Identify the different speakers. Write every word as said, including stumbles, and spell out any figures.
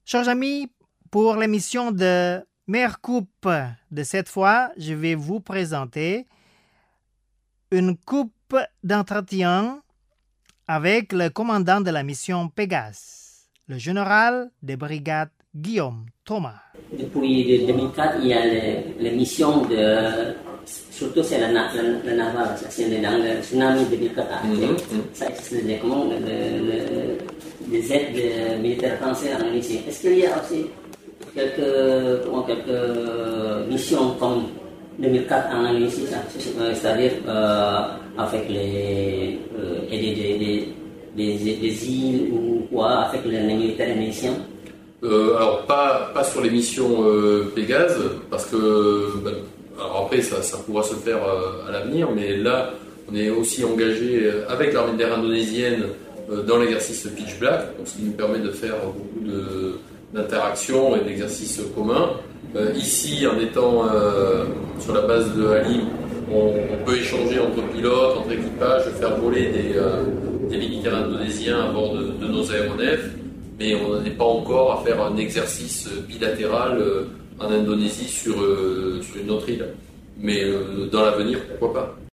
Speaker 1: Chers amis, pour l'émission de Meilleure Coupe de cette fois, je vais vous présenter une coupe d'entretien avec le commandant de la mission Pégase, le général des brigades Guillaume Thomas.
Speaker 2: Depuis deux mille quatre, il y a les, les missions de... Surtout c'est la, la, la navale, c'est dans le tsunami de deux mille quatre. Mm-hmm. Ça existe comment le, le, les aides de militaires français en Indonésie. Est-ce qu'il y a aussi quelques, comment, quelques missions comme deux mille quatre en Indonésie, c'est-à-dire euh, avec les euh, des, des, des, des, des îles ou quoi, avec les militaires indonésiens?
Speaker 3: Euh, alors pas, pas sur les missions euh, Pégase, parce que ben, alors après ça, ça pourra se faire euh, à l'avenir, mais là on est aussi engagé avec l'armée de l'air indonésienne euh, dans l'exercice Pitch Black, donc ce qui nous permet de faire beaucoup de, d'interactions et d'exercices communs. Euh, ici, en étant euh, sur la base de Halim, on, on peut échanger entre pilotes, entre équipages, faire voler des, euh, des militaires indonésiens à bord de, de nos aéronefs. Mais on n'est pas encore à faire un exercice bilatéral en Indonésie sur, sur une autre île. Mais dans l'avenir, pourquoi pas.